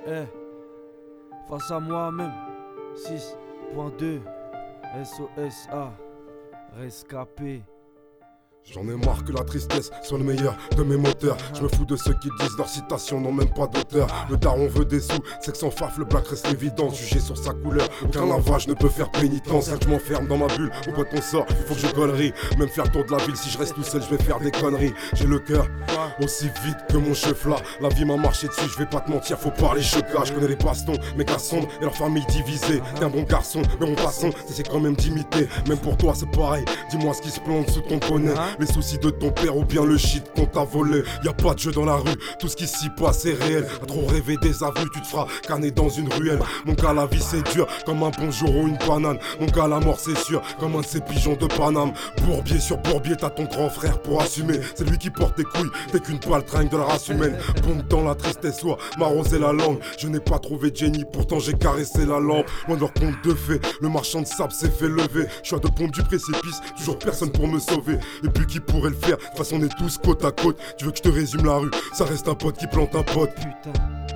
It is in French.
Face à moi-même, 6.2, SOSA, rescapé. J'en ai marre que la tristesse soit le meilleur de mes moteurs. Je me fous de ceux qui disent leurs citations n'ont même pas d'auteur. Le daron veut des sous, c'est que sans faf le black reste l'évidence. Jugé sur sa couleur, aucun lavage ne peut faire pénitence. Quand je m'enferme dans ma bulle, au bout on sort, faut que je connerie. Même faire le tour de la ville, si je reste tout seul, je vais faire des conneries. J'ai le cœur aussi vide que mon chef là. La vie m'a marché dessus, je vais pas te mentir, faut parler chocat. Je connais les bastons, mes garçons et leur famille divisée. T'es un bon garçon, mais mon passant, c'est quand même d'imiter. Même pour toi c'est pareil, dis-moi ce qui se plante sous ton bonnet. Les soucis de ton père ou bien le shit qu'on t'a volé. Y'a pas de jeu dans la rue, tout ce qui s'y passe est réel. A trop rêvé des avenues, tu te feras canner dans une ruelle. Mon gars, la vie c'est dur, comme un bonjour ou une banane. Mon gars, la mort c'est sûr, comme un de ces pigeons de Paname. Bourbier sur bourbier, t'as ton grand frère pour assumer. C'est lui qui porte tes couilles, t'es qu'une baltringue de la race humaine. Pompe dans la tristesse, soit m'arroser la langue. Je n'ai pas trouvé de génie, pourtant j'ai caressé la lampe. Loin de leur compte de fait, le marchand de sable s'est fait lever. Je suis à 2 pompes du précipice, toujours personne pour me sauver. Et puis qui pourrait le faire, de toute façon on est tous côte à côte. Tu veux que je te résume la rue, ça reste un pote qui plante un pote. Putain.